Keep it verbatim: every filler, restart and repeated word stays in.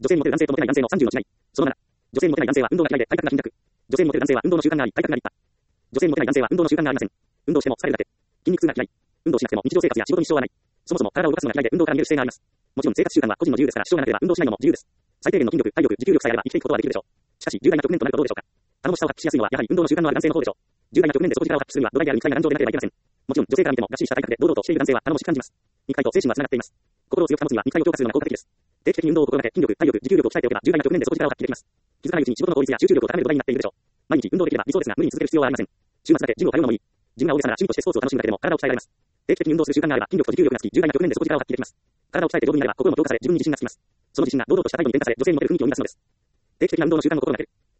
女性にモテる男性とモテない男性のさんじゅうの違い。そのなな、女性にモテない男性は運動が嫌いで体格が貧弱。女性にモテる男性は運動の習慣があり体格が立派。女性にモテない男性は運動の習慣がありません。運動しても疲れるだけ。筋肉痛が嫌い。運動しなくても日常生活や仕事に支障はない。そもそも体を動かすのが嫌いで運動から逃げる姿勢があります。もちろん生活習慣は個人の自由ですから支障がなければ運動しないのも自由です。最低限の筋力、体力、持久力さえあれば生きていくことはできるでしょう。しかし、重大な局面となるとどうでしょうか。頼もしさを発揮しやすいのはやはり運動の習慣のある男性の方でしょう。重大な局面で底力を発揮するには土台である肉体が頑丈でなければいけません。もちろん女性から見てもがっしりした体格で堂々としている男性は頼もしく感じます。肉体と精神は繋がっています。心を強く保つには肉体を強化するのが効果的です。定期的に運動を心がけ筋力、体力、持久力を鍛えておけば重大な局面で底力を発揮できます。気づかないうちに仕事の効率や集中力を高める土台になっているでしょう。毎日運動できれば理想ですが無理に続ける必要はありません。週末だけジムを通うのもいい。ジムが大げさなら趣味としてスポーツを楽しむだけでも体を鍛えられます。定期的に運動する習慣があれば筋力と持久力がつき重大な局面で底力を発揮できます。体を鍛えて丈夫になれば心も強化され自分に自信がつきます。その自信が堂々とした態度に転化され女性にモテる雰囲気を生み出すのです。定期的な運動の習慣を心がける。